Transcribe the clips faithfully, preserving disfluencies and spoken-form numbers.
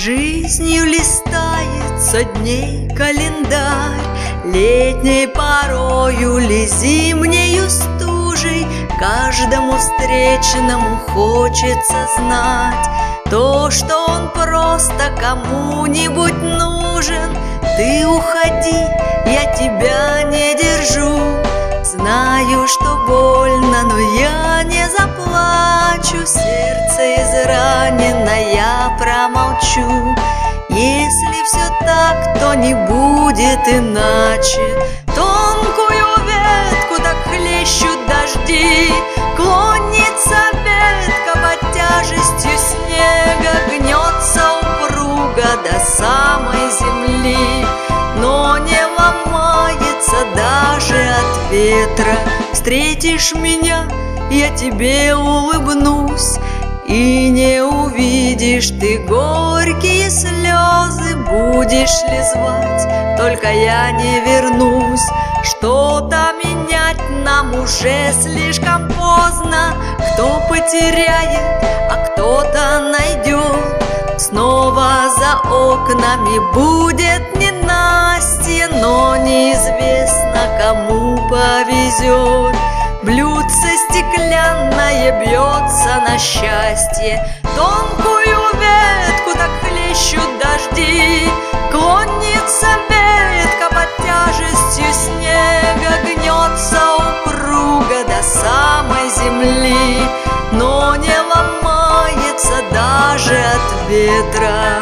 Жизнью листается дней календарь, летней порою ли зимнею стужей. Каждому встречному хочется знать то, что он просто кому-нибудь нужен. Ты уходи, я тебя не держу. Знаю, что больно, но я не заплачу. Сердце изранено, я промолчу. Если все так, то не будет иначе. Тонкую ветку так хлещут дожди, клонится ветка под тяжестью снега, гнется упруго до самой земли, но не ломается даже от ветра. Встретишь меня, я тебе улыбнусь, и не увидишь ты горькие слезы. Будешь ли звать, только я не вернусь. Что-то менять нам уже слишком поздно. Кто потеряет, а кто-то найдет. Снова за окнами будет ненастье, но неизвестно, кому повезет. Блюдце стеклянное бьется на счастье, тонкую ветку так хлещут дожди, клонится ветка под тяжестью снега, гнется упруго до самой земли, но не ломается даже от ветра.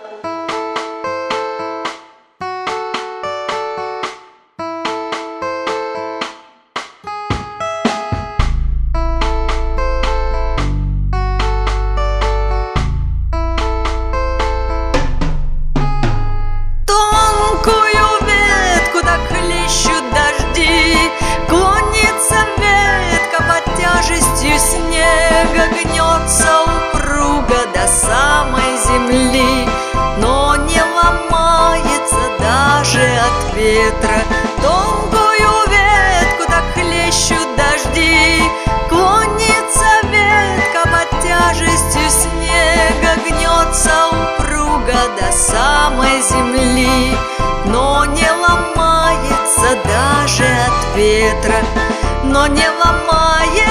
Снега гнется упруго до самой земли, но не ломается даже от ветра. Тонкую ветку так хлещут дожди, клонится ветка под тяжестью снега, гнется упруго до самой земли, но не ломается даже от ветра, но не ломается